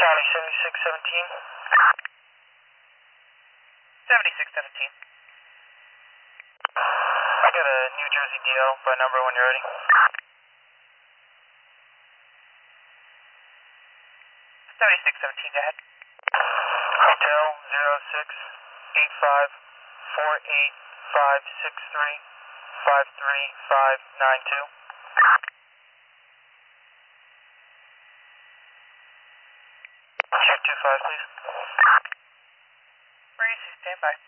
County 7617. 7617. I got a New Jersey DL by number when you're ready. 7617, go ahead. Hotel 06-8548563-53592. Check 25, please. Breeze, stand by.